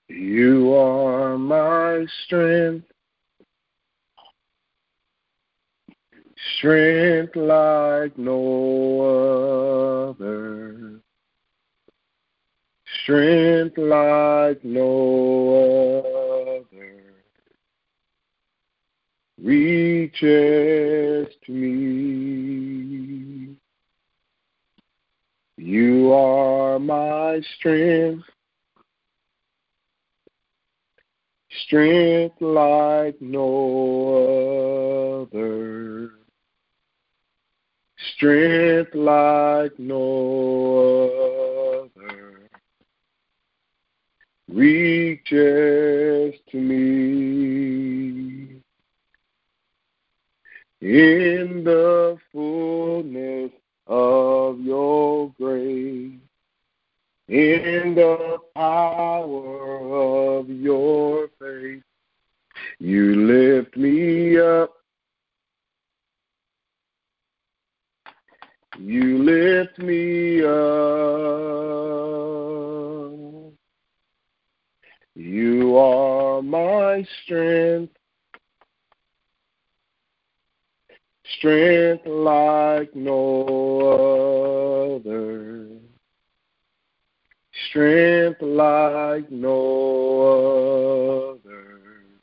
You are my strength, strength like no other, strength like no other reaches to me. You are my strength, strength like no other, strength like no other reaches to me. In the fullness of your grace, in the power of your faith, you lift me up. You lift me up. You are my strength, strength like no other, strength like no other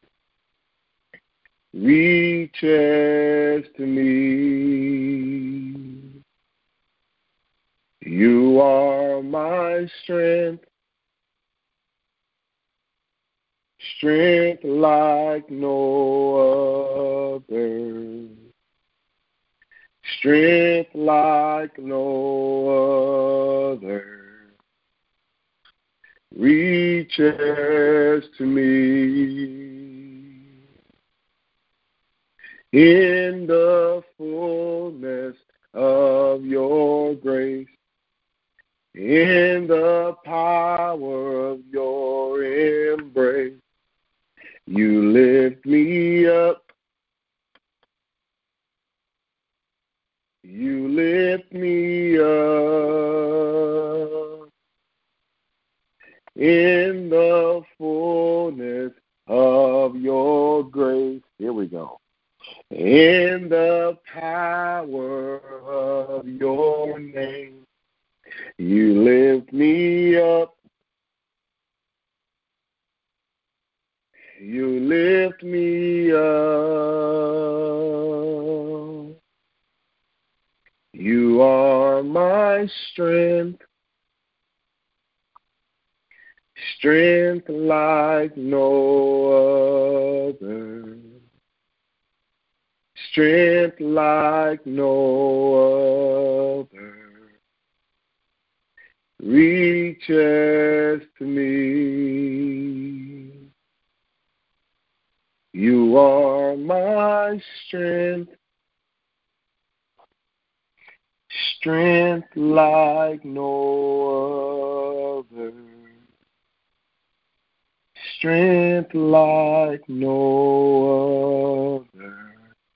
reaches to me. You are my strength, strength like no other, strength like no other reaches to me. In the fullness of your grace, in the power of your embrace, you lift me up. You lift me up. In the fullness of your grace. Here we go. In the power of your name, you lift me up. You lift me up. You are my strength, strength like no other, strength like no other reaches to me. You are my strength, strength like no other, strength like no other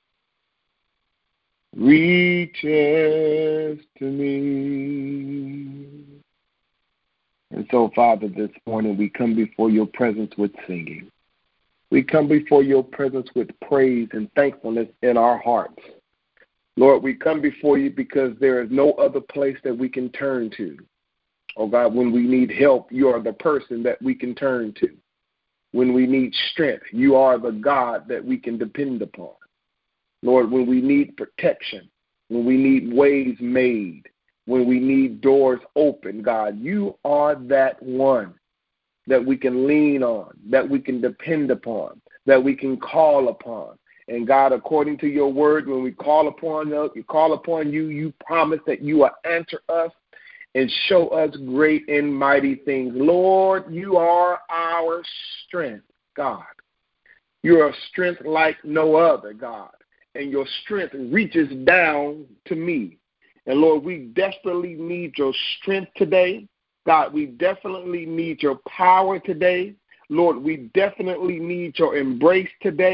reaches to me. And so, Father, this morning we come before your presence with singing. We come before your presence with praise and thankfulness in our hearts. Lord, we come before you because there is no other place that we can turn to. Oh, God, when we need help, you are the person that we can turn to. When we need strength, you are the God that we can depend upon. Lord, when we need protection, when we need ways made, when we need doors open, God, you are that one that we can lean on, that we can depend upon, that we can call upon. And God, according to your word, when we call upon you, you promise that you will answer us and show us great and mighty things. Lord, you are our strength, God. You are a strength like no other, God. And your strength reaches down to me. And Lord, we desperately need your strength today. God, we definitely need your power today. Lord, we definitely need your embrace today.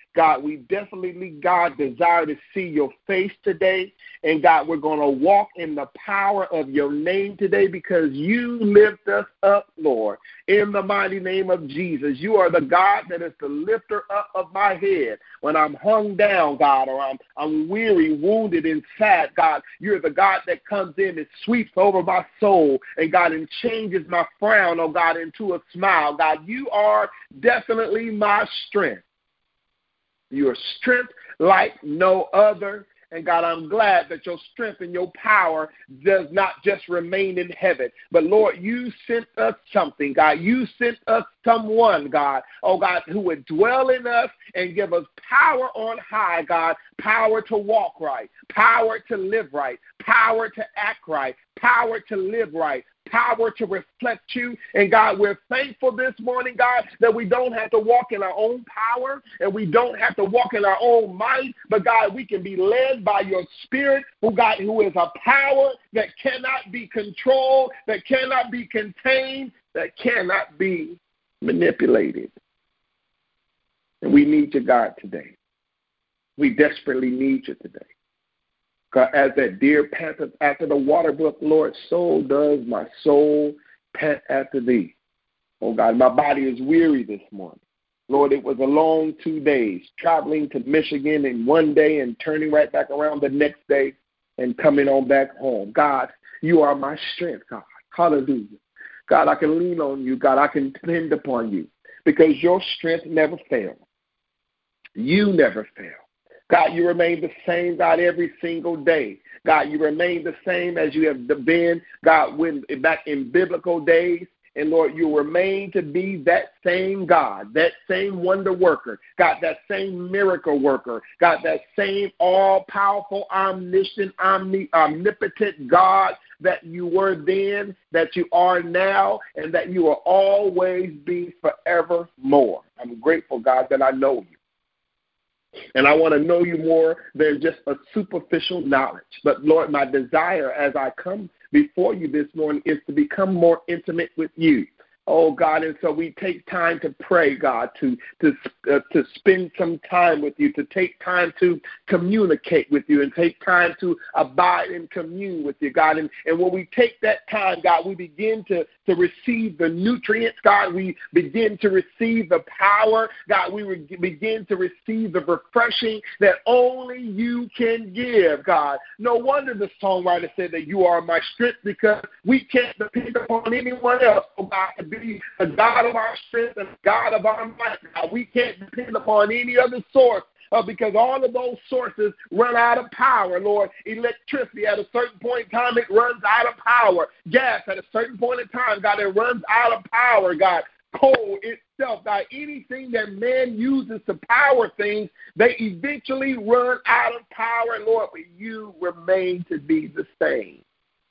God, we definitely, God, desire to see your face today. And God, we're going to walk in the power of your name today because you lift us up, Lord, in the mighty name of Jesus. You are the God that is the lifter up of my head. When I'm hung down, God, or I'm weary, wounded, and sad, God, you're the God that comes in and sweeps over my soul, and God, and changes my frown, oh God, into a smile. God, you are definitely my strength. You are strength like no other. And God, I'm glad that your strength and your power does not just remain in heaven. But Lord, you sent us something, God. You sent us someone, God, oh God, who would dwell in us and give us power on high, God, power to walk right, power to live right, power to act right, power to live right, power to reflect you. And God, we're thankful this morning, God, that we don't have to walk in our own power and we don't have to walk in our own might, but God, we can be led by your Spirit, who is a power that cannot be controlled, that cannot be contained, that cannot be manipulated. And we need you, God, today. We desperately need you today. God, as that deer panteth after the water brook, Lord, so does my soul pant after thee. Oh, God, my body is weary this morning. Lord, it was a long 2 days, traveling to Michigan in one day and turning right back around the next day and coming on back home. God, you are my strength, God. Hallelujah. God, I can lean on you. God, I can depend upon you because your strength never fails. You never fail. God, you remain the same, God, every single day. God, you remain the same as you have been, God, when back in biblical days. And, Lord, you remain to be that same God, that same wonder worker, God, that same miracle worker, God, that same all-powerful, omniscient, omnipotent God that you were then, that you are now, and that you will always be forevermore. I'm grateful, God, that I know you. And I want to know you more than just a superficial knowledge. But, Lord, my desire as I come before you this morning is to become more intimate with you. Oh, God, and so we take time to pray, God, to spend some time with you, to take time to communicate with you and take time to abide and commune with you, God. And when we take that time, God, we begin to receive the nutrients, God. We begin to receive the power, God. We begin to receive the refreshing that only you can give, God. No wonder the songwriter said that you are my strength, because we can't depend upon anyone else, oh God, to be the God of our strength and God of our might. God, we can't depend upon any other source. Because all of those sources run out of power, Lord. Electricity, at a certain point in time, it runs out of power. Gas, at a certain point in time, God, it runs out of power, God. Coal itself, God, anything that man uses to power things, they eventually run out of power, Lord, but you remain to be the same.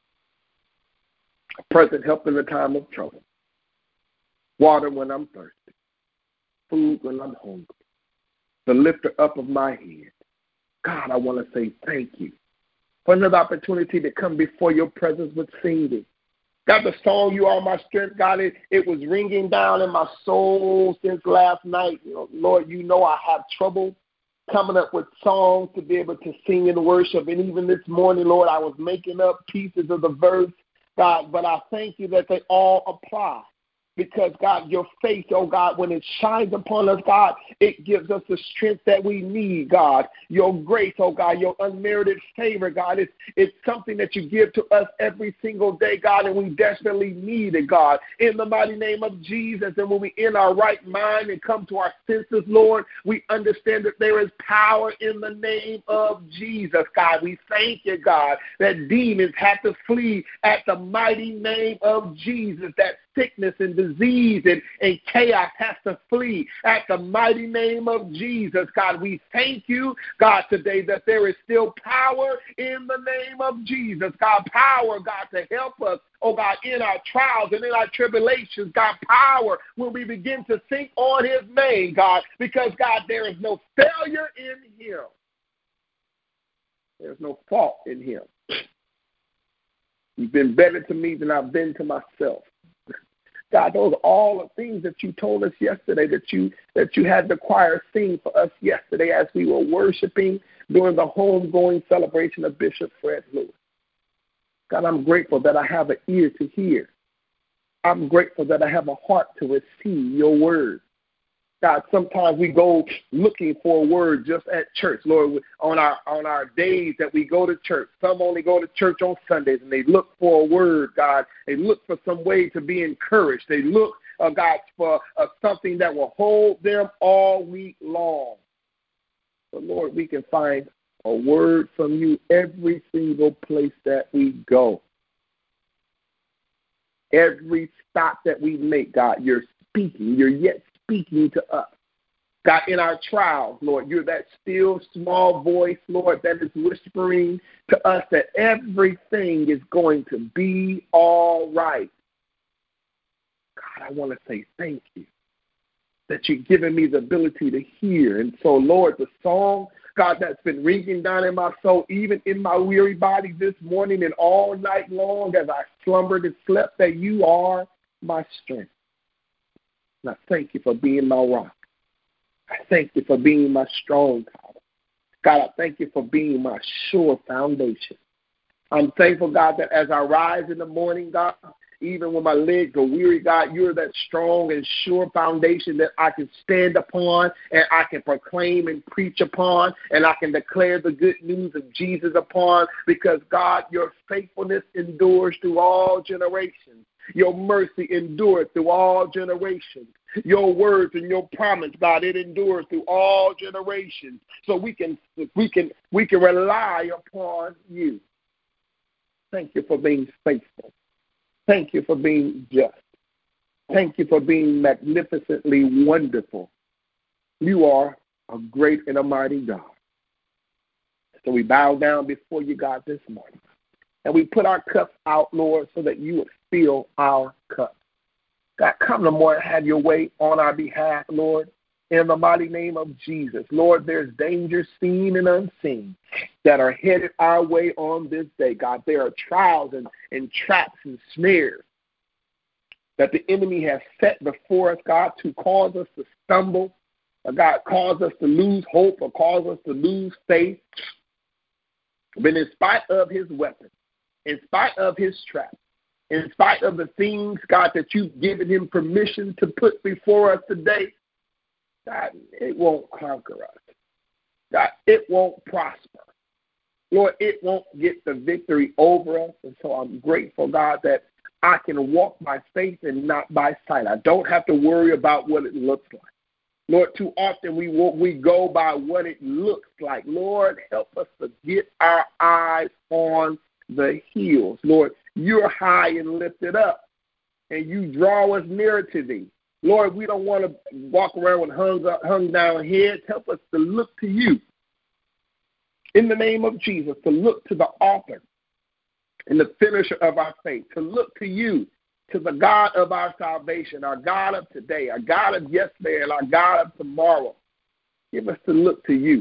A present help in the time of trouble. Water when I'm thirsty. Food when I'm hungry. The lifter up of my head. God, I want to say thank you for another opportunity to come before your presence with singing. God, the song, You Are My Strength, God, it was ringing down in my soul since last night. Lord, you know I have trouble coming up with songs to be able to sing and worship. And even this morning, Lord, I was making up pieces of the verse, God, but I thank you that they all apply. Because, God, your face, oh, God, when it shines upon us, God, it gives us the strength that we need, God. Your grace, oh, God, your unmerited favor, God, it's something that you give to us every single day, God, and we desperately need it, God. In the mighty name of Jesus, and when we in our right mind and come to our senses, Lord, we understand that there is power in the name of Jesus, God. We thank you, God, that demons have to flee at the mighty name of Jesus, that sickness and disease and chaos has to flee at the mighty name of Jesus. God, we thank you, God, today that there is still power in the name of Jesus. God, power, God, to help us, oh God, in our trials and in our tribulations. God, power when we begin to think on his name, God, because, God, there is no failure in him. There's no fault in him. You've been better to me than I've been to myself. God, those are all the things that you told us yesterday, that you had the choir sing for us yesterday as we were worshiping during the homegoing celebration of Bishop Fred Lewis. God, I'm grateful that I have an ear to hear. I'm grateful that I have a heart to receive your word. God, sometimes we go looking for a word just at church, Lord, on our days that we go to church. Some only go to church on Sundays, and they look for a word, God. They look for some way to be encouraged. They look, God, for something that will hold them all week long. But, Lord, we can find a word from you every single place that we go. Every stop that we make, God, you're speaking. You're yet speaking to us. God, in our trials, Lord, you're that still small voice, Lord, that is whispering to us that everything is going to be all right. God, I want to say thank you that you've given me the ability to hear. And so, Lord, the song, God, that's been ringing down in my soul, even in my weary body this morning and all night long as I slumbered and slept, that you are my strength. And I thank you for being my rock. I thank you for being my strong tower. God, I thank you for being my sure foundation. I'm thankful, God, that as I rise in the morning, God, even when my legs are weary, God, you're that strong and sure foundation that I can stand upon and I can proclaim and preach upon and I can declare the good news of Jesus upon, because, God, your faithfulness endures through all generations. Your mercy endures through all generations. Your words and your promise, God, it endures through all generations. So we can rely upon you. Thank you for being faithful. Thank you for being just. Thank you for being magnificently wonderful. You are a great and a mighty God. So we bow down before you, God, this morning. And we put our cups out, Lord, so that you would fill our cup. God, come to more and have your way on our behalf, Lord, in the mighty name of Jesus. Lord, there's danger seen and unseen that are headed our way on this day, God. There are trials and traps and snares that the enemy has set before us, God, to cause us to stumble, or God, cause us to lose hope or cause us to lose faith. But in spite of his weapons, in spite of his traps, in spite of the things, God, that you've given him permission to put before us today, God, it won't conquer us. God, it won't prosper. Lord, it won't get the victory over us. And so I'm grateful, God, that I can walk by faith and not by sight. I don't have to worry about what it looks like. Lord, too often we go by what it looks like. Lord, help us to get our eyes on the hills. Lord, you're high and lifted up, and you draw us nearer to thee. Lord, we don't want to walk around with hung down heads. Help us to look to you. In the name of Jesus, to look to the author and the finisher of our faith, to look to you, to the God of our salvation, our God of today, our God of yesterday, and our God of tomorrow. Give us to look to you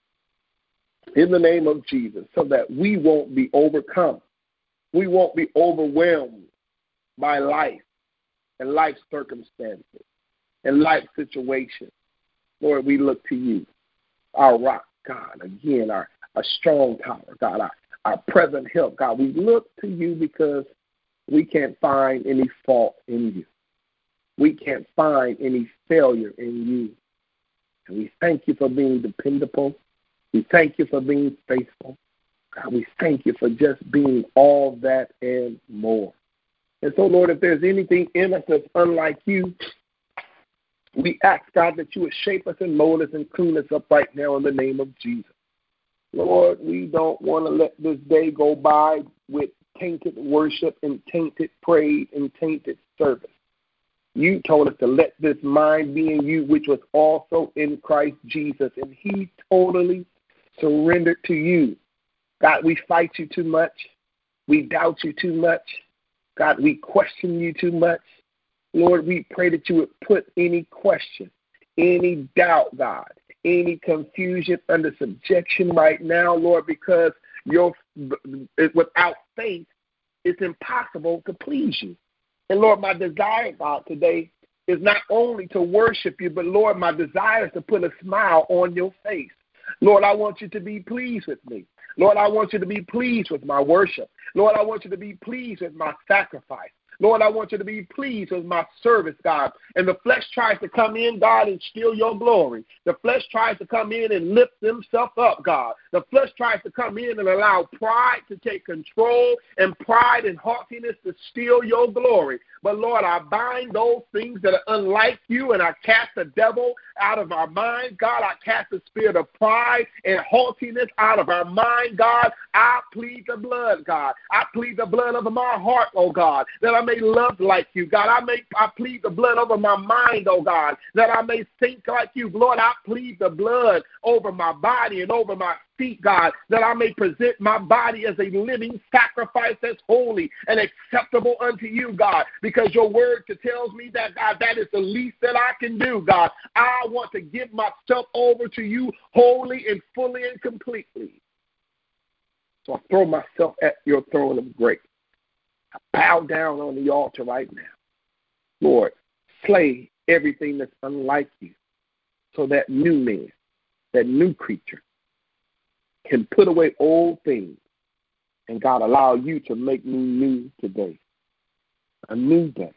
in the name of Jesus so that we won't be overcome. We won't be overwhelmed by life and life circumstances and life situations. Lord, we look to you, our rock, God, again, our strong tower, God, our present help. God, we look to you because we can't find any fault in you. We can't find any failure in you. And we thank you for being dependable. We thank you for being faithful. God, we thank you for just being all that and more. And so, Lord, if there's anything in us that's unlike you, we ask, God, that you would shape us and mold us and clean us up right now in the name of Jesus. Lord, we don't want to let this day go by with tainted worship and tainted praise and tainted service. You told us to let this mind be in you, which was also in Christ Jesus, and he totally surrendered to you. God, we fight you too much. We doubt you too much. God, we question you too much. Lord, we pray that you would put any question, any doubt, God, any confusion under subjection right now, Lord, because without faith, it's impossible to please you. And, Lord, my desire, God, today is not only to worship you, but, Lord, my desire is to put a smile on your face. Lord, I want you to be pleased with me. Lord, I want you to be pleased with my worship. Lord, I want you to be pleased with my sacrifice. Lord, I want you to be pleased with my service, God. And the flesh tries to come in, God, and steal your glory. The flesh tries to come in and lift himself up, God. The flesh tries to come in and allow pride to take control and pride and haughtiness to steal your glory. But, Lord, I bind those things that are unlike you, and I cast the devil out of our mind. God, I cast the spirit of pride and haughtiness out of our mind, God. I plead the blood, God. I plead the blood over my heart, oh God, that I may love like you, God. I plead the blood over my mind, oh God, that I may think like you. Lord, I plead the blood over my body and over my feet, God, that I may present my body as a living sacrifice that's holy and acceptable unto you, God, because your word tells me that, God, that is the least that I can do, God. I want to give myself over to you wholly and fully and completely. So I throw myself at your throne of grace. I bow down on the altar right now. Lord, slay everything that's unlike you so that new man, that new creature, can put away old things and, God, allow you to make me new today. A new day,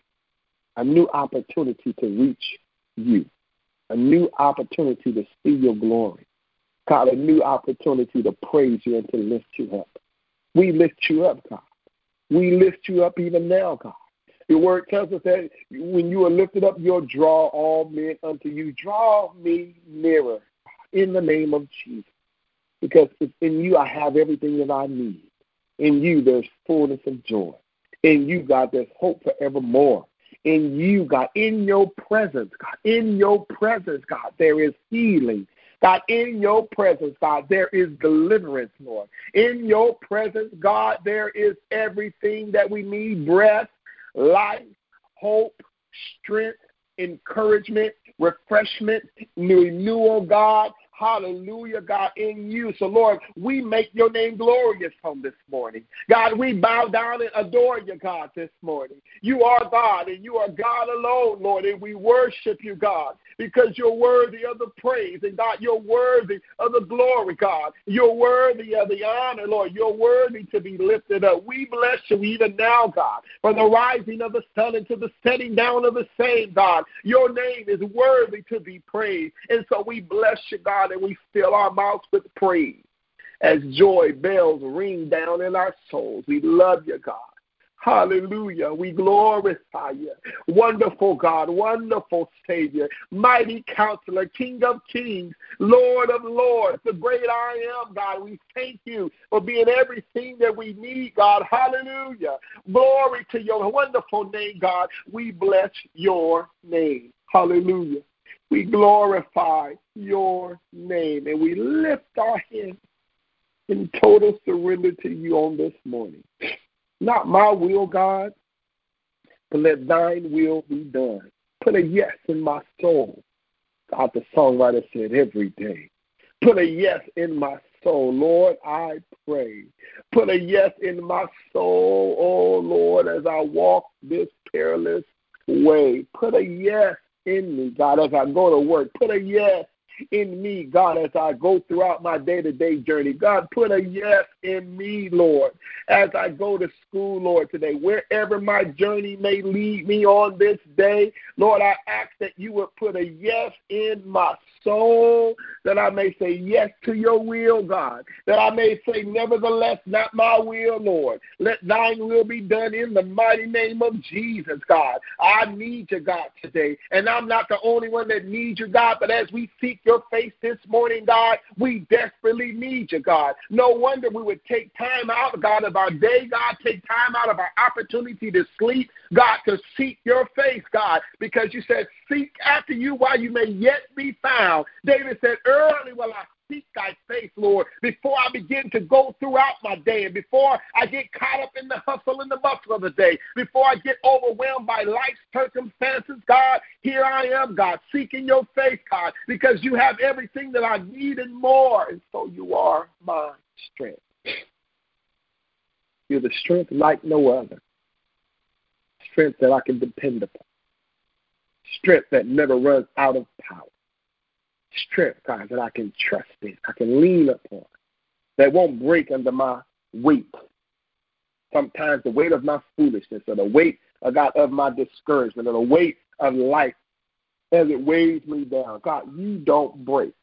a new opportunity to reach you, a new opportunity to see your glory. God, a new opportunity to praise you and to lift you up. We lift you up, God. We lift you up even now, God. Your word tells us that when you are lifted up, you'll draw all men unto you. Draw me nearer in the name of Jesus. Because in you I have everything that I need. In you there's fullness of joy. In you, God, there's hope forevermore. In you, God, in your presence, God, in your presence, God, there is healing. God, in your presence, God, there is deliverance, Lord. In your presence, God, there is everything that we need: breath, life, hope, strength, encouragement, refreshment, renewal, God. Hallelujah, God, in you. So, Lord, we make your name glorious on this morning. God, we bow down and adore you, God, this morning. You are God, and you are God alone, Lord, and we worship you, God, because you're worthy of the praise. And, God, you're worthy of the glory, God. You're worthy of the honor, Lord. You're worthy to be lifted up. We bless you even now, God, from the rising of the sun into the setting down of the same, God. Your name is worthy to be praised. And so we bless you, God, and we fill our mouths with praise as joy bells ring down in our souls. We love you, God. Hallelujah. We glorify you. Wonderful God, wonderful Savior, mighty Counselor, King of Kings, Lord of Lords, the great I am, God. We thank you for being everything that we need, God. Hallelujah. Glory to your wonderful name, God. We bless your name. Hallelujah. We glorify your name, and we lift our hands in total surrender to you on this morning. Not my will, God, but let thine will be done. Put a yes in my soul. God, the songwriter said every day. Put a yes in my soul. Lord, I pray. Put a yes in my soul, oh Lord, as I walk this perilous way. Put a yes in me, God, as I go to work. Put a yes in me, God, as I go throughout my day-to-day journey. God, put a yes in me, Lord, as I go to school, Lord, today. Wherever my journey may lead me on this day, Lord, I ask that you would put a yes in my soul, that I may say yes to your will, God, that I may say, nevertheless, not my will, Lord. Let thine will be done in the mighty name of Jesus, God. I need you, God, today. And I'm not the only one that needs you, God, but as we seek your face this morning, God, we desperately need you, God. No wonder we would take time out, God, of our day, God, take time out of our opportunity to sleep, God, to seek your face, God, because you said, seek after you while you may yet be found. David said, early will I seek thy face, Lord, before I begin to go throughout my day and before I get caught up in the hustle and the bustle of the day, before I get overwhelmed by life's circumstances, God, here I am, God, seeking your face, God, because you have everything that I need and more, and so you are my strength. You're the strength like no other. strength that I can depend upon, strength that never runs out of power, strength, God, that I can trust in, I can lean upon, that won't break under my weight. Sometimes the weight of my foolishness or the weight, God, of my discouragement or the weight of life as it weighs me down. God, you don't break,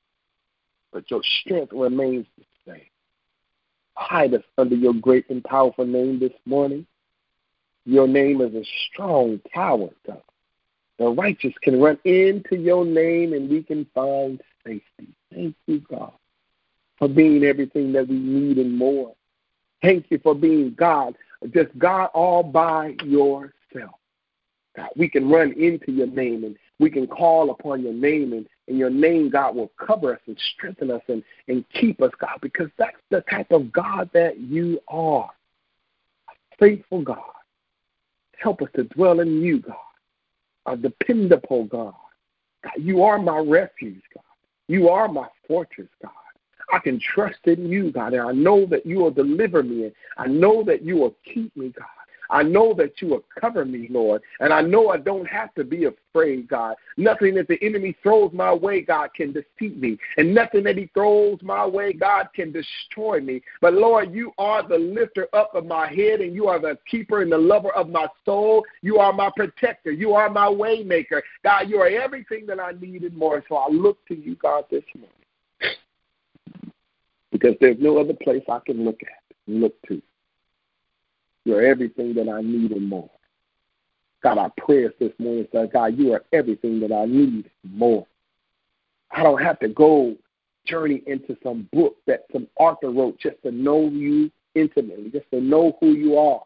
but your strength remains the same. Hide us under your great and powerful name this morning. Your name is a strong tower, God. The righteous can run into your name and we can find safety. Thank you, God, for being everything that we need and more. Thank you for being God, just God all by yourself. God, we can run into your name and we can call upon your name, and your name, God, will cover us and strengthen us and keep us, God, because that's the type of God that you are. Faithful God. Help us to dwell in you, God. A dependable God. God, you are my refuge, God. You are my fortress, God. I can trust in you, God, and I know that you will deliver me, and I know that you will keep me, God. I know that you will cover me, Lord, and I know I don't have to be afraid, God. Nothing that the enemy throws my way, God, can defeat me, and nothing that he throws my way, God, can destroy me. But, Lord, you are the lifter up of my head, and you are the keeper and the lover of my soul. You are my protector. You are my way maker. God, you are everything that I need and more, so I look to you, God, this morning, because there's no other place I can look at and look to. You're everything that I need and more. God, our prayers this morning say, God, you are everything that I need and more. I don't have to go journey into some book that some author wrote just to know you intimately, just to know who you are.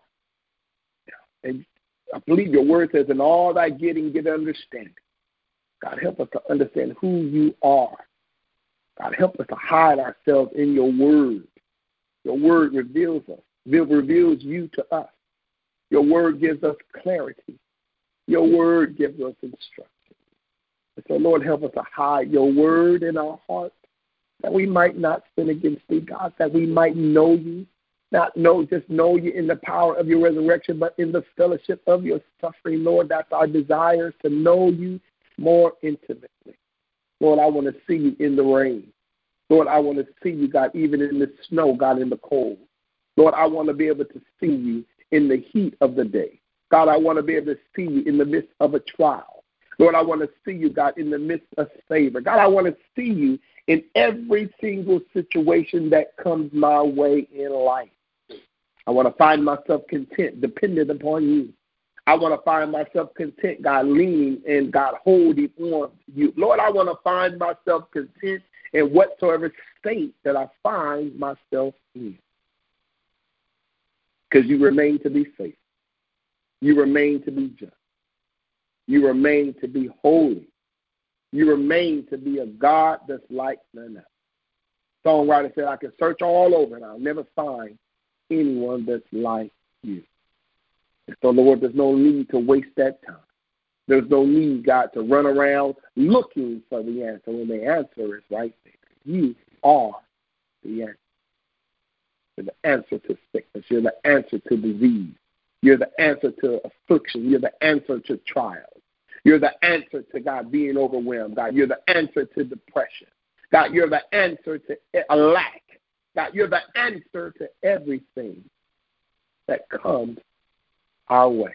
And I believe your word says, in all thy getting, get understanding. God, help us to understand who you are. God, help us to hide ourselves in your word. Your word reveals us. Reveals you to us. Your word gives us clarity. Your word gives us instruction. And so, Lord, help us to hide your word in our hearts, that we might not sin against thee, God, that we might know you, just know you in the power of your resurrection, but in the fellowship of your suffering, Lord. That's our desire, to know you more intimately. Lord, I want to see you in the rain. Lord, I want to see you, God, even in the snow, God, in the cold. Lord, I want to be able to see you in the heat of the day. God, I want to be able to see you in the midst of a trial. Lord, I want to see you, God, in the midst of favor. God, I want to see you in every single situation that comes my way in life. I want to find myself content, dependent upon you. I want to find myself content, God, leaning and God holding on to you. Lord, I want to find myself content in whatsoever state that I find myself in. Because you remain to be faithful. You remain to be just. You remain to be holy. You remain to be a God that's like none else. Songwriter said, I can search all over and I'll never find anyone that's like you. And so, Lord, there's no need to waste that time. There's no need, God, to run around looking for the answer when the answer is right there. You are the answer. You're the answer to sickness. You're the answer to disease. You're the answer to affliction. You're the answer to trials. You're the answer to, God, being overwhelmed. God, you're the answer to depression. God, you're the answer to a lack. God, you're the answer to everything that comes our way.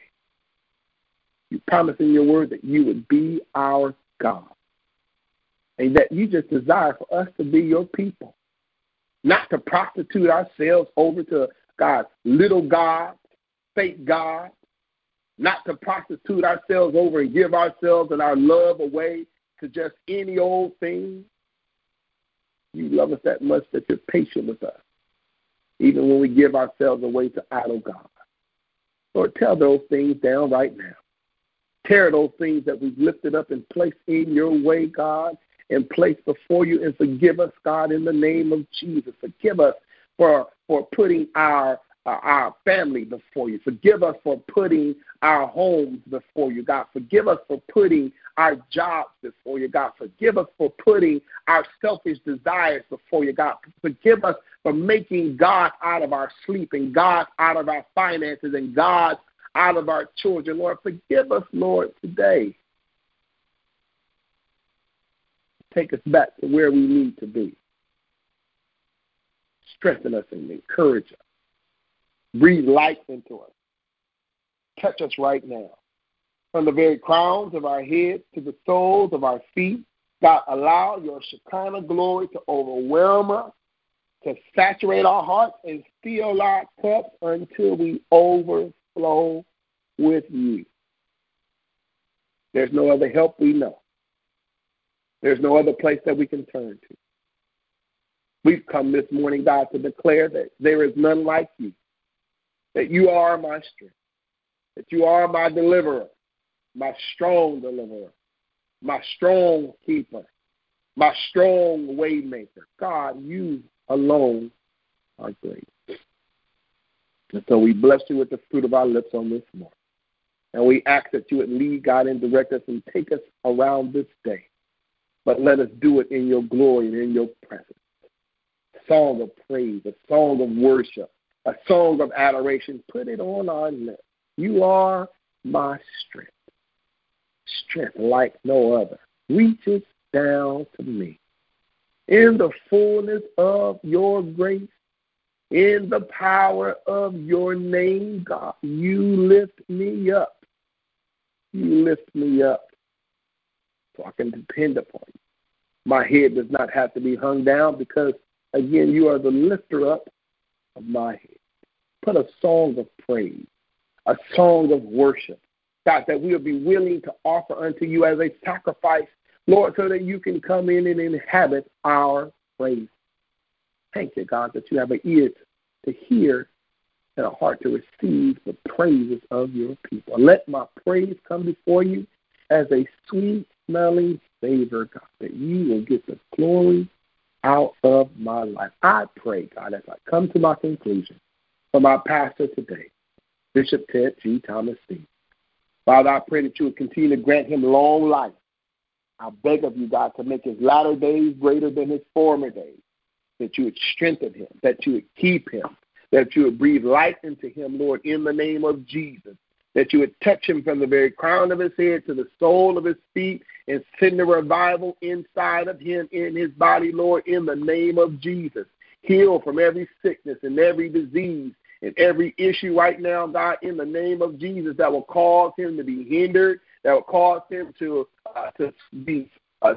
You promised in your word that you would be our God, and that you just desire for us to be your people. Not to prostitute ourselves over to, God, little God, fake God. Not to prostitute ourselves over and give ourselves and our love away to just any old thing. You love us that much that you're patient with us, even when we give ourselves away to idol God. Lord, tear those things down right now. Tear those things that we've lifted up and placed in your way, God, and place before you, and forgive us, God, in the name of Jesus. Forgive us for putting our family before you. Forgive us for putting our homes before you, God. Forgive us for putting our jobs before you, God. Forgive us for putting our selfish desires before you, God. Forgive us for making God out of our sleep and God out of our finances and God out of our children. Lord, forgive us, Lord, today. Take us back to where we need to be. Strengthen us and encourage us. Breathe life into us. Touch us right now. From the very crowns of our heads to the soles of our feet, God, allow your Shekinah glory to overwhelm us, to saturate our hearts and fill our cups until we overflow with you. There's no other help we know. There's no other place that we can turn to. We've come this morning, God, to declare that there is none like you, that you are my strength, that you are my deliverer, my strong deliverer, my strong keeper, my strong way maker. God, you alone are great. And so we bless you with the fruit of our lips on this morning. And we ask that you would lead, God, and direct us and take us around this day. But let us do it in your glory and in your presence. A song of praise, a song of worship, a song of adoration. Put it on our lips. You are my strength. Strength like no other reaches down to me. In the fullness of your grace, in the power of your name, God, you lift me up. You lift me up so I can depend upon you. My head does not have to be hung down because, again, you are the lifter up of my head. Put a song of praise, a song of worship, God, that we'll be willing to offer unto you as a sacrifice, Lord, so that you can come in and inhabit our praise. Thank you, God, that you have an ear to hear and a heart to receive the praises of your people. Let my praise come before you as a sweet-smelling savor, God, that you will get the glory out of my life. I pray, God, as I come to my conclusion for my pastor today, Bishop Ted G. Thomas C. Father, I pray that you would continue to grant him long life. I beg of you, God, to make his latter days greater than his former days, that you would strengthen him, that you would keep him, that you would breathe life into him, Lord, in the name of Jesus, that you would touch him from the very crown of his head to the sole of his feet and send a revival inside of him in his body, Lord, in the name of Jesus. Heal from every sickness and every disease and every issue right now, God, in the name of Jesus, that will cause him to be hindered, that will cause him to be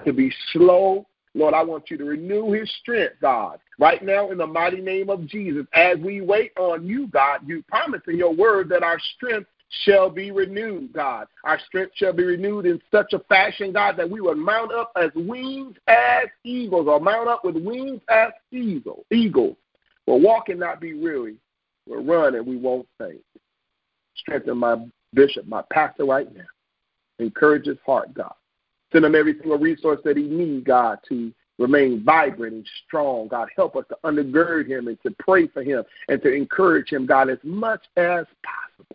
slow. Lord, I want you to renew his strength, God, right now in the mighty name of Jesus. As we wait on you, God, you promise in your word that our strength shall be renewed, God. Our strength shall be renewed in such a fashion, God, that we will mount up as wings as eagles, or mount up with wings as eagles. We'll walk and not be weary. We'll run and we won't faint. Strengthen my bishop, my pastor right now. Encourage his heart, God. Send him every single resource that he needs, God, to remain vibrant and strong. God, help us to undergird him and to pray for him and to encourage him, God, as much as possible.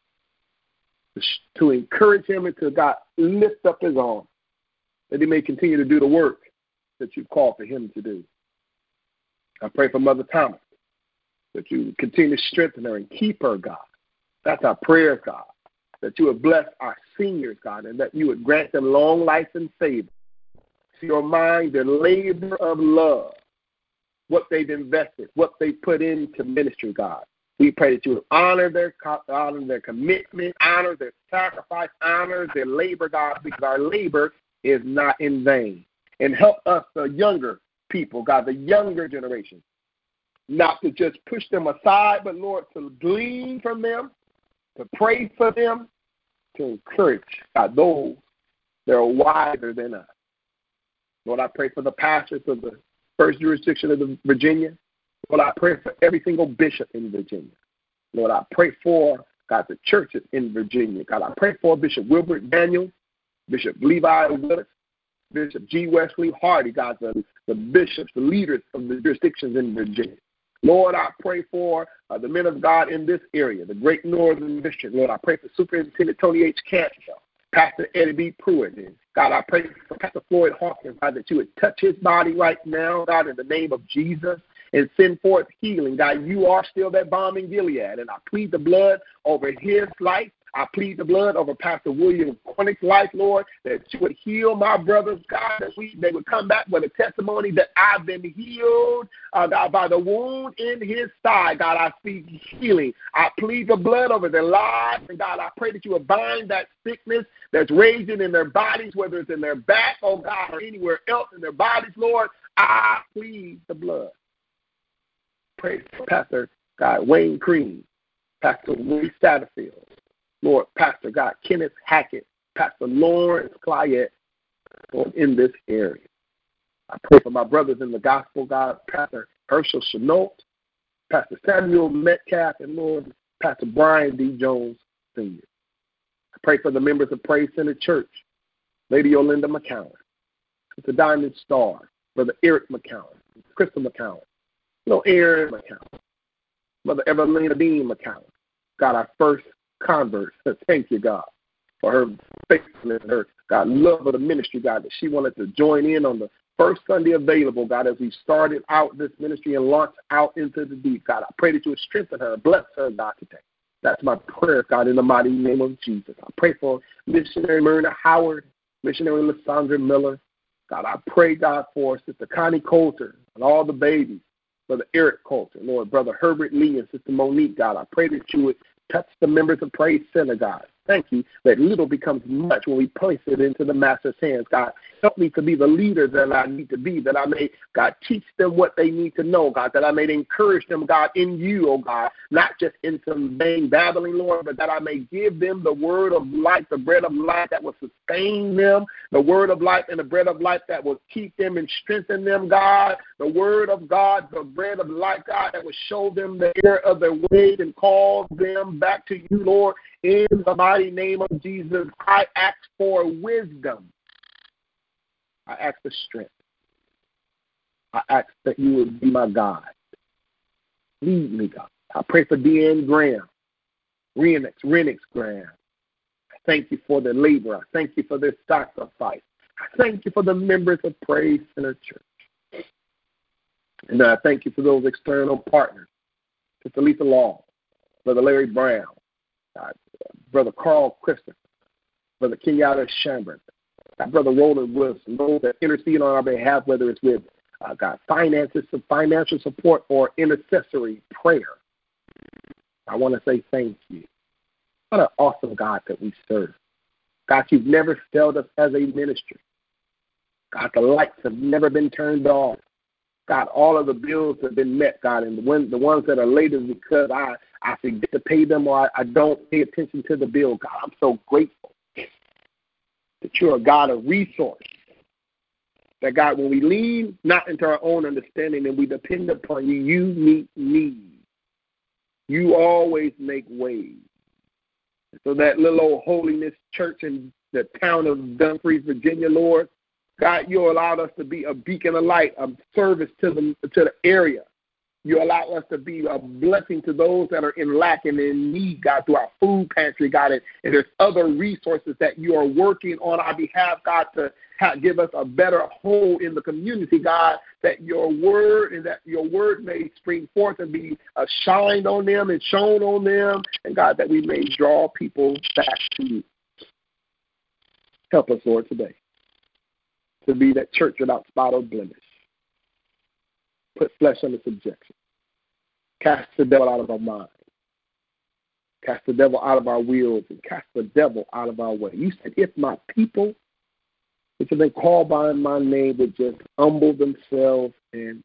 To encourage him and to, God, lift up his arm that he may continue to do the work that you've called for him to do. I pray for Mother Thomas, that you continue to strengthen her and keep her, God. That's our prayer, God, that you would bless our seniors, God, and that you would grant them long life and favor. To your mind, the labor of love, what they've invested, what they put into ministry, God. We pray that you would honor their commitment, honor their sacrifice, honor their labor, God, because our labor is not in vain. And help us, the younger people, God, the younger generation, not to just push them aside, but, Lord, to glean from them, to pray for them, to encourage, God, those that are wiser than us. Lord, I pray for the pastors of the first jurisdiction of Virginia. Lord, I pray for every single bishop in Virginia. Lord, I pray for, God, the churches in Virginia. God, I pray for Bishop Wilbert Daniel, Bishop Levi Willis, Bishop G. Wesley Hardy, God, the bishops, the leaders of the jurisdictions in Virginia. Lord, I pray for the men of God in this area, the Great Northern District. Lord, I pray for Superintendent Tony H. Campbell, Pastor Eddie B. Pruitt. And God, I pray for Pastor Floyd Hawkins, God, that you would touch his body right now, God, in the name of Jesus, and send forth healing. God, you are still that balm in Gilead, and I plead the blood over his life. I plead the blood over Pastor William Cornick's life, Lord, that you would heal my brothers, God, that they would come back with a testimony that I've been healed, God, by the wound in his side. God, I speak healing. I plead the blood over their lives, and God, I pray that you would bind that sickness that's raging in their bodies, whether it's in their back, oh God, or anywhere else in their bodies, Lord. I plead the blood. Pray for Pastor God Wayne Cream, Pastor Louis Satterfield, Lord, Pastor God Kenneth Hackett, Pastor Lawrence Clyett, Lord, in this area. I pray for my brothers in the gospel, God, Pastor Herschel Chenault, Pastor Samuel Metcalf, and Lord, Pastor Brian D. Jones Sr. I pray for the members of Praise Center Church, Lady Olinda McCowan, Sister Diamond Star, Brother Eric McCowan, Crystal McCowan, Aaron McCowan, Mother Evelina Dean McCowan. God, our first convert. Thank you, God, for her faithfulness and her, God, love of the ministry, God, that she wanted to join in on the first Sunday available, God, as we started out this ministry and launched out into the deep. God, I pray that you would strengthen her, bless her, God, today. That's my prayer, God, in the mighty name of Jesus. I pray for missionary Myrna Howard, missionary Lysandra Miller. God, I pray, God, for Sister Connie Coulter and all the babies, Brother Eric Coulter, Lord, Brother Herbert Lee and Sister Monique, God. I pray that you would touch the members of Praise Center, God. Thank you that little becomes much when we place it into the Master's hands, God. Help me to be the leader that I need to be, that I may, God, teach them what they need to know, God, that I may encourage them, God, in you, oh God, not just in some vain babbling, Lord, but that I may give them the word of life, the bread of life that will sustain them, the word of life and the bread of life that will keep them and strengthen them, God, the word of God, the bread of life, God, that will show them the error of their ways and call them back to you, Lord. In the mighty name of Jesus, I ask for wisdom. I ask for strength. I ask that you would be my God. Lead me, God. I pray for Deanne Graham, Renix Graham. I thank you for their labor. I thank you for their sacrifice. I thank you for the members of Praise Center Church. And I thank you for those external partners, Sister Lisa Law, Brother Larry Brown, Brother Carl Christopher, Brother Kenyatta Chambers, Brother Roland Wilson, those that intercede on our behalf, whether it's with God, finances, financial support, or intercessory prayer. I want to say thank you. What an awesome God that we serve. God, you've never failed us as a ministry. God, the lights have never been turned off. God, all of the bills have been met, God, and the ones that are late is because I forget to pay them or I don't pay attention to the bill. God, I'm so grateful that you're a God of resource. That, God, when we lean not into our own understanding and we depend upon you, you meet needs. You always make ways. So that little old Holiness Church in the town of Dumfries, Virginia, Lord, God, you allowed us to be a beacon of light, of service to the area. You allow us to be a blessing to those that are in lack and in need, God, through our food pantry, God, and there's other resources that you are working on our behalf, God, to give us a better hold in the community, God, that your word may spring forth and be shined on them and shown on them, and God, that we may draw people back to you. Help us, Lord, today to be that church without spot or blemish. Put flesh under subjection. Cast the devil out of our mind. Cast the devil out of our wills and cast the devil out of our way. You said, if my people, which have been called by my name, would just humble themselves and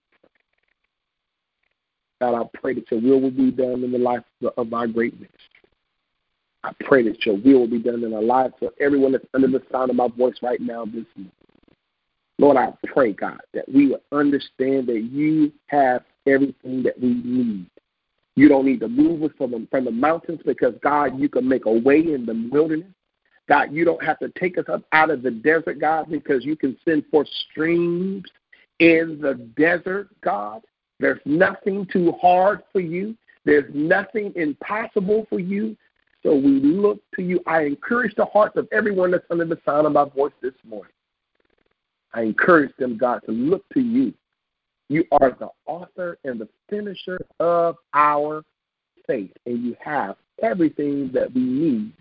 God, I pray that your will be done in the life of our great ministry. I pray that your will be done in the lives of everyone that's under the sound of my voice right now this morning. Lord, I pray, God, that we would understand that you have everything that we need. You don't need to move us from the mountains because, God, you can make a way in the wilderness. God, you don't have to take us up out of the desert, God, because you can send forth streams in the desert, God. There's nothing too hard for you. There's nothing impossible for you. So we look to you. I encourage the hearts of everyone that's under the sound of my voice this morning. I encourage them, God, to look to you. You are the author and the finisher of our faith, and you have everything that we need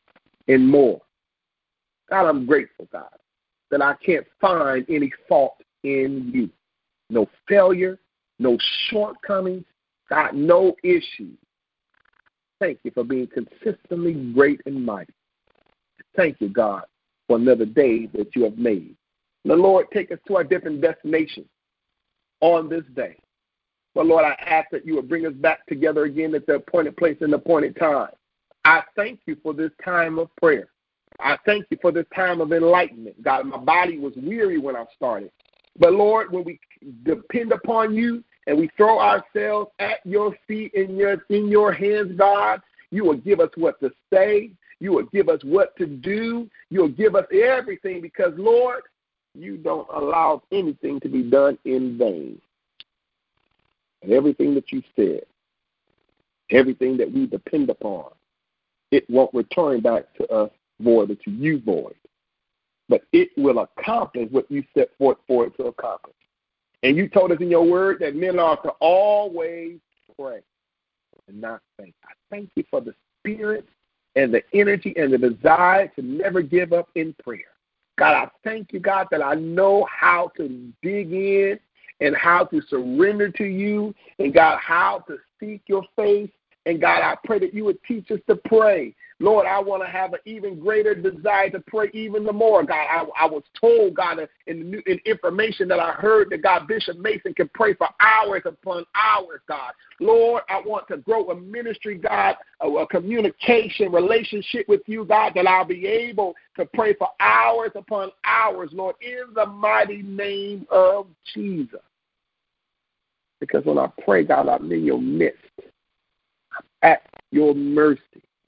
and more. God, I'm grateful, God, that I can't find any fault in you. No failure, no shortcomings, God, no issues. Thank you for being consistently great and mighty. Thank you, God, for another day that you have made. The Lord, take us to our different destinations on this day. But, Lord, I ask that you would bring us back together again at the appointed place and appointed time. I thank you for this time of prayer. I thank you for this time of enlightenment. God, my body was weary when I started. But, Lord, when we depend upon you and we throw ourselves at your feet in your hands, God, you will give us what to say. You will give us what to do. You will give us everything because, Lord, you don't allow anything to be done in vain. And everything that you said, everything that we depend upon, it won't return back to us void, to you void. But it will accomplish what you set forth for it to accomplish. And you told us in your word that men are to always pray and not faint. I thank you for the spirit and the energy and the desire to never give up in prayer. God, I thank you, God, that I know how to dig in and how to surrender to you, and, God, how to seek your face. And, God, I pray that you would teach us to pray. Lord, I want to have an even greater desire to pray even the more. God, I was told, God, in information that I heard that, God, Bishop Mason can pray for hours upon hours, God. Lord, I want to grow a ministry, God, a communication relationship with you, God, that I'll be able to pray for hours upon hours, Lord, in the mighty name of Jesus. Because when I pray, God, I'm in your midst. I'm at your mercy.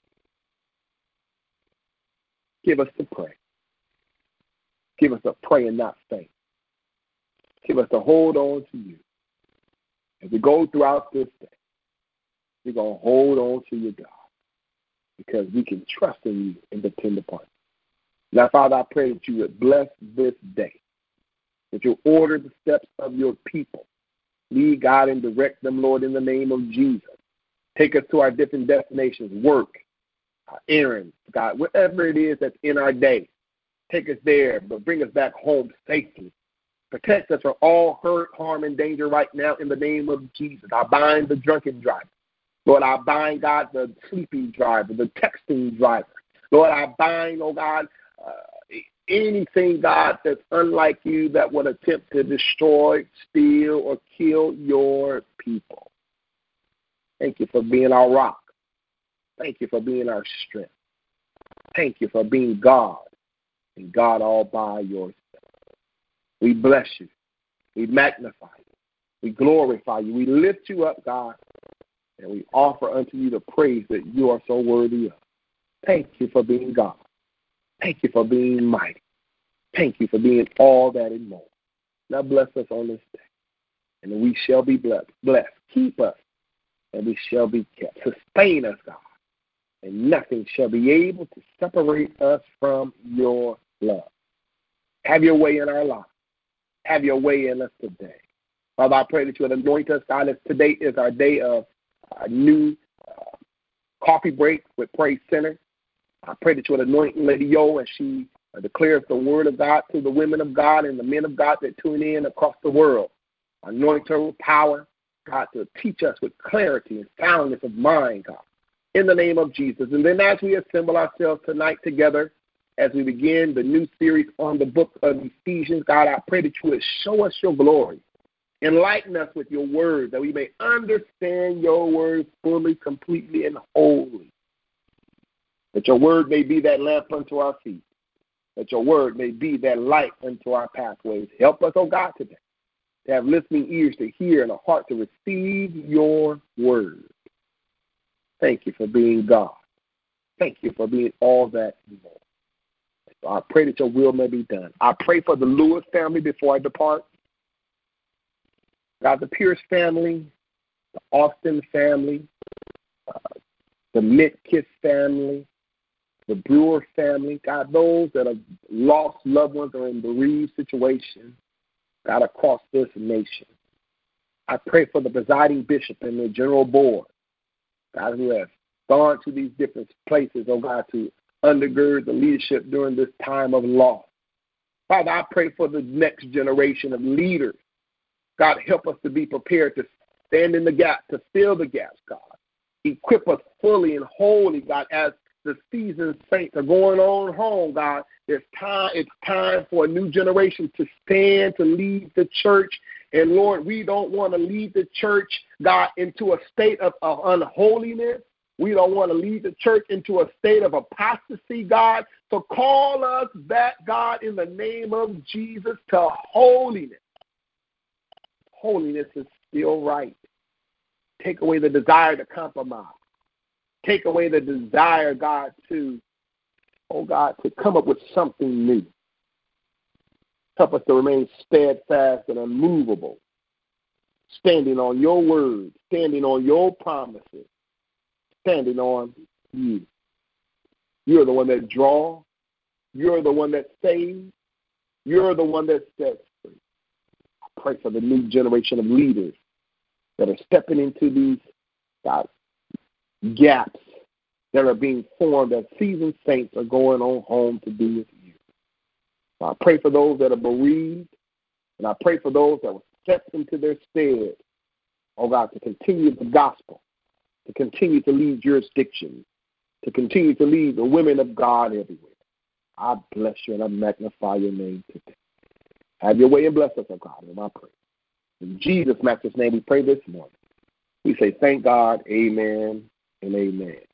Give us to pray. Give us to pray and not faint. Give us to hold on to you. As we go throughout this day, we're going to hold on to you, God, because we can trust in you and depend upon you. Now, Father, I pray that you would bless this day, that you'll order the steps of your people. Lead, God, and direct them, Lord, in the name of Jesus. Take us to our different destinations, work, our errands, God, whatever it is that's in our day. Take us there, but bring us back home safely. Protect us from all hurt, harm, and danger right now in the name of Jesus. I bind the drunken driver. Lord, I bind, God, the sleeping driver, the texting driver. Lord, I bind, oh God, anything, God, that's unlike you that would attempt to destroy, steal, or kill your people. Thank you for being our rock. Thank you for being our strength. Thank you for being God and God all by yourself. We bless you. We magnify you. We glorify you. We lift you up, God, and we offer unto you the praise that you are so worthy of. Thank you for being God. Thank you for being mighty. Thank you for being all that and more. Now bless us on this day, and we shall be blessed. Keep us, and we shall be kept. Sustain us, God, and nothing shall be able to separate us from your love. Have your way in our lives. Have your way in us today. Father, I pray that you would anoint us, God, as today is our day of our new coffee break with Praise Center. I pray that you would anoint Lady Yo as she declares the word of God to the women of God and the men of God that tune in across the world. Anoint her with power, God, to teach us with clarity and soundness of mind, God, in the name of Jesus. And then as we assemble ourselves tonight together, as we begin the new series on the book of Ephesians, God, I pray that you would show us your glory. Enlighten us with your word, that we may understand your word fully, completely, and wholly. That your word may be that lamp unto our feet. That your word may be that light unto our pathways. Help us, oh God, today to have listening ears to hear and a heart to receive your word. Thank you for being God. Thank you for being all that and more. So I pray that your will may be done. I pray for the Lewis family before I depart. God, the Pierce family, the Austin family, the Mitkiss family, the Brewer family, God, those that have lost loved ones or in bereaved situations, God, across this nation. I pray for the presiding bishop and the general board, God, who have gone to these different places, oh God, to undergird the leadership during this time of loss. Father, I pray for the next generation of leaders. God, help us to be prepared to stand in the gap, to fill the gaps, God. Equip us fully and wholly, God, as the seasoned saints are going on home, God. It's time for a new generation to stand, to lead the church. And, Lord, we don't want to lead the church, God, into a state of unholiness. We don't want to lead the church into a state of apostasy, God. So call us back, God, in the name of Jesus, to holiness. Holiness is still right. Take away the desire to compromise. Take away the desire, God, to come up with something new. Help us to remain steadfast and unmovable, standing on your word, standing on your promises, standing on you. You're the one that draws. You're the one that saves. You're the one that sets free. I pray for the new generation of leaders that are stepping into these, God, gaps that are being formed as seasoned saints are going on home to be with you. So I pray for those that are bereaved, and I pray for those that will step into their stead, oh God, to continue the gospel, to continue to lead jurisdictions, to continue to lead the women of God everywhere. I bless you and I magnify your name today. Have your way and bless us, oh God, in my prayer. In Jesus' Master's name we pray this morning. We say thank God, amen and amen.